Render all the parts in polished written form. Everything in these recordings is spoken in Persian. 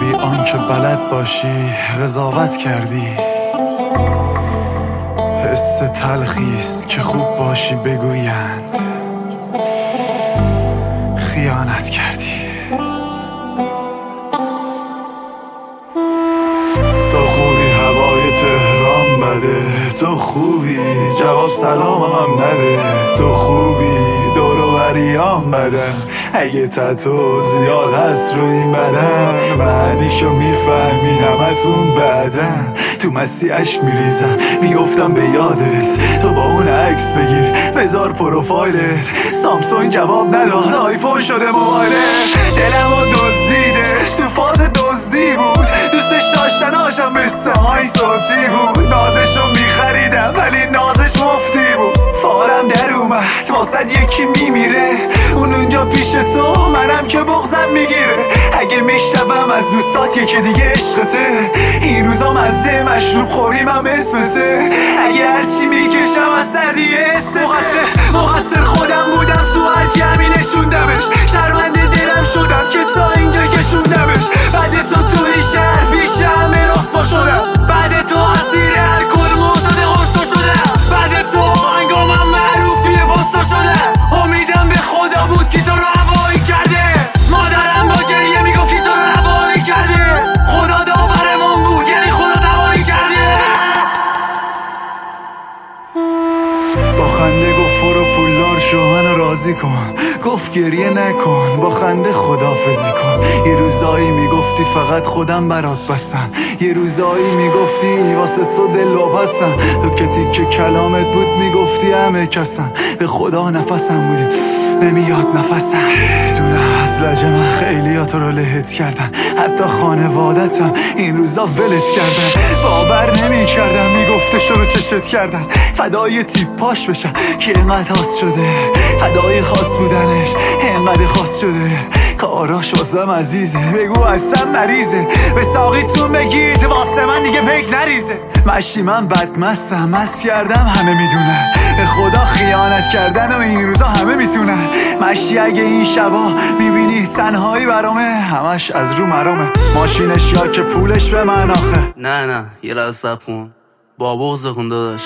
بی آنکه بلد باشی قضاوت کردی. حس تلخیست که خوب باشی بگویند خیانت کردی. تو خوبی هوای تهران بده، تو خوبی جواب سلامم هم نده، تو خوبی دور و بریام بدن، اگه تتو زیاد هست رو این بدن معنیشو میفهمی همتون بعدن. تو مستی عشق میریزم میگفتم به یادت، تو با اون عکس بگیر بذار پروفایلت. سامسونگ جواب نداد آیفون شده موبایلت. دلمو دزدیدش تو فاز دزدی بود، دوستش داشتن هاشم مثل های صوتی بود. نازشو میخریدم ولی نازش مفتی بود. فارم در اومد واسد یکی میمیره، اون اونجا پیش تو منم که بغزم میگیره. اگه میشنوم از دوستات یکی دیگه عشقته، این روزا مزه مشروب خوریم هم اسمسه. اگه هرچی میکشم از سردی استه، مقصر خودم بودم تو هرچی همین نشوندمش. شرمنده دلم شدم که تا اینجا کشوندمش. بعد تو توی شهر پیش همه رسوا شدم، بعد تو اسیر الکل معتاد قرصا شدم، بعد تو آهنگامم معروفی بستا شدم. امیدم به خدا بود که تو رو هوایی کرده، مادرم با گریه میگفت که تو رو هوایی کرده. خدا داورمون بود یعنی خدا توانی کرده. با خنده گفت برو پولدار شو منو راضی کن، گفت گریه نکن با خنده خدافزی کن. یه روزایی میگفتی فقط خودم برات بسم، یه روزایی میگفتی واسه تو دل واپسم. تو که تیکه کلامت بود میگفتی همه کسم، به خدا نفسم بودی نمیاد نفسم. دونم از لجه من خیلی ها تو رو لهت کردن، حتی خانوادتم این روزا ولت کردن. باور نمی کردم میگفتش رو چشت کردن، فدای تیپاش بشم که اینقدر هاست شده، فدای خاص بودنش اینقدر خاص شده. کاراش واسم عزیزه بگو اصلا مریضه، به ساقیتون بگید واسه من دیگه پک نریزه. مشی من بدمستم مست کردم همه میدونن، به خدا خیانت کردن و این روزا همه میتونن. مشی اگه این شبا میبینی تنهایی برامه، همش از رو مرامه. ماشینش یا که پولش به من آخه. نه یه لحظه صبر کن با بغض کن داداش.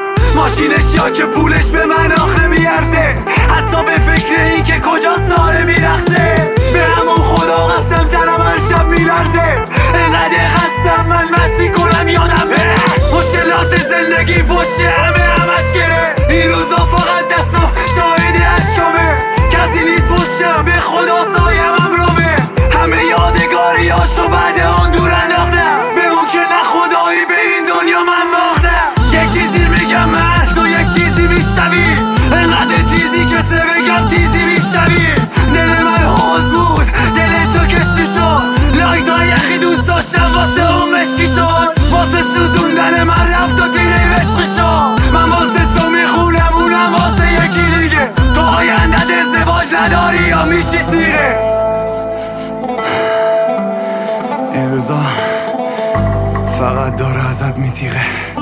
ماشینش یا که پولش به من آخه میارزه، حتی به فکر این که کجاست داره میرخصه. به همون خدا قسم تنم هر شب میلرزه، اینقدر خستم من مستی کنم یادم بره. مشکلات زندگی پشت همش گره، این روزا فقط دست و شاهد عشقامه. کسی نیست پشتم به خدا سایم هم رومه، همه یادگاریاشو بعد آن دور انداختم. به اون که نه خدایی به این دنیا من باختم. یک چیزی میگم من تو یک چیزی میشنوی، اینقدر تیزی که ته بگم تیزی میشنوی. دل من حوض بود دل تو کشتی شد، لایک تا یخی دوست داشتم واسه اون مشکی شد. واسه سوزوندن من رفت و تیره بشقی شد. من واسه تو میخونم اونم واسه یکی دیگه، تو آیندت ازدواج نداری یا میشی سیره. این روزا فقط داره ازت میتیغه.